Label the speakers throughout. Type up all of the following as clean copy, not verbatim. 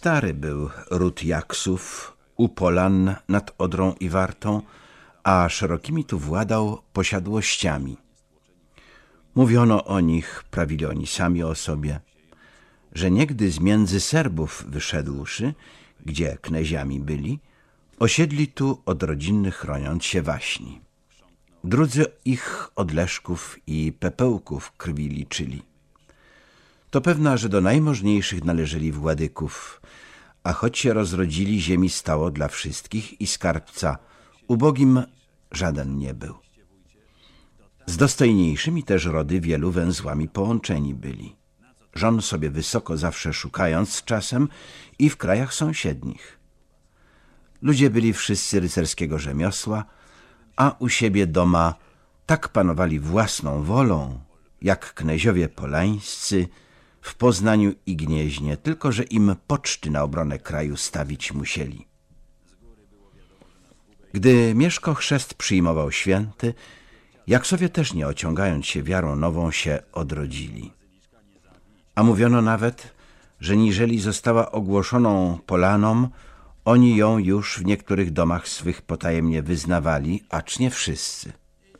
Speaker 1: Stary był ród Jaksów u Polan nad Odrą i Wartą, a szerokimi tu władał posiadłościami. Mówiono o nich, prawili oni sami o sobie, że niegdy z między Serbów wyszedłszy, gdzie kneziami byli, osiedli tu od rodziny chroniąc się waśni. Drudzy ich od Leszków i Pepełków krwi liczyli. To pewna, że do najmożniejszych należeli Władyków, a choć się rozrodzili, ziemi stało dla wszystkich i skarbca ubogim żaden nie był. Z dostojniejszymi też rody wielu węzłami połączeni byli. Żon sobie wysoko zawsze szukając czasem i w krajach sąsiednich. Ludzie byli wszyscy rycerskiego rzemiosła, a u siebie doma tak panowali własną wolą, jak kneziowie polańscy w Poznaniu i Gnieźnie, tylko że im poczty na obronę kraju stawić musieli. Gdy Mieszko chrzest przyjmował święty, Jaksowie też nie ociągając się wiarą nową się odrodzili. A mówiono nawet, że niżeli została ogłoszoną Polanom, oni ją już w niektórych domach swych potajemnie wyznawali, acz nie wszyscy.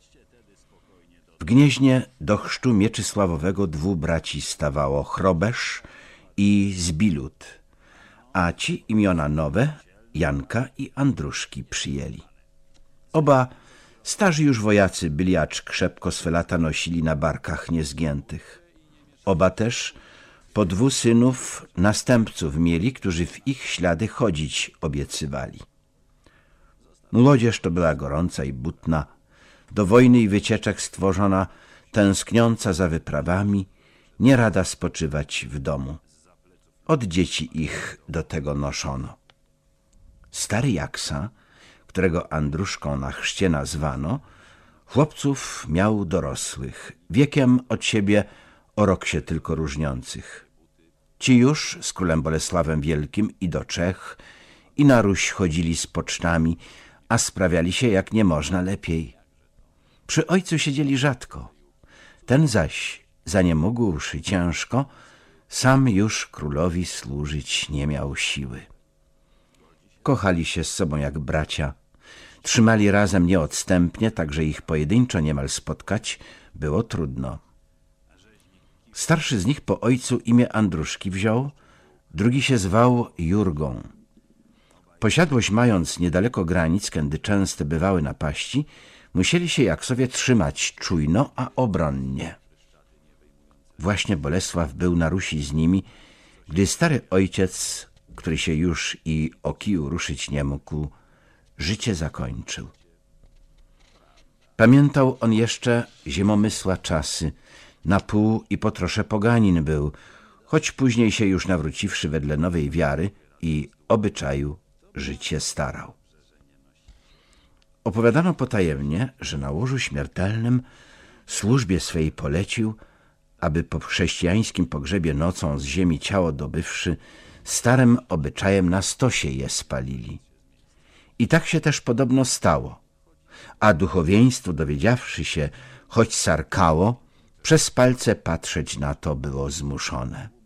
Speaker 1: W Gnieźnie do chrztu Mieczysławowego 2 braci stawało, Chrobesz i Zbilut, a ci imiona nowe, Janka i Andruszki, przyjęli. Oba starzy już wojacy byli, acz krzepko swe lata nosili na barkach niezgiętych. Oba też po 2 synów następców mieli, którzy w ich ślady chodzić obiecywali. Młodzież to była gorąca i butna, do wojny i wycieczek stworzona, tęskniąca za wyprawami, nie rada spoczywać w domu. Od dzieci ich do tego noszono. Stary Jaksa, którego Andruszką na chrzcie nazwano, chłopców miał dorosłych, wiekiem od siebie o rok się tylko różniących. Ci już z królem Bolesławem Wielkim i do Czech, i na Ruś chodzili z pocztami, a sprawiali się jak nie można lepiej. Przy ojcu siedzieli rzadko. Ten zaś, zaniemógłszy ciężko, sam już królowi służyć nie miał siły. Kochali się z sobą jak bracia, trzymali razem nieodstępnie, tak że ich pojedynczo niemal spotkać było trudno. Starszy z nich po ojcu imię Andruszki wziął, drugi się zwał Jurgą. Posiadłość mając niedaleko granic, kędy częste bywały napaści, musieli się Jaksowie trzymać czujno, a obronnie. Właśnie Bolesław był na Rusi z nimi, gdy stary ojciec, który się już i o kiju ruszyć nie mógł, życie zakończył. Pamiętał on jeszcze zimomysła czasy, na pół i po trosze poganin był, choć później się już nawróciwszy wedle nowej wiary i obyczaju życie starał. Opowiadano potajemnie, że na łożu śmiertelnym służbie swej polecił, aby po chrześcijańskim pogrzebie nocą z ziemi ciało dobywszy, starym obyczajem na stosie je spalili. I tak się też podobno stało, a duchowieństwo dowiedziawszy się, choć sarkało, przez palce patrzeć na to było zmuszone.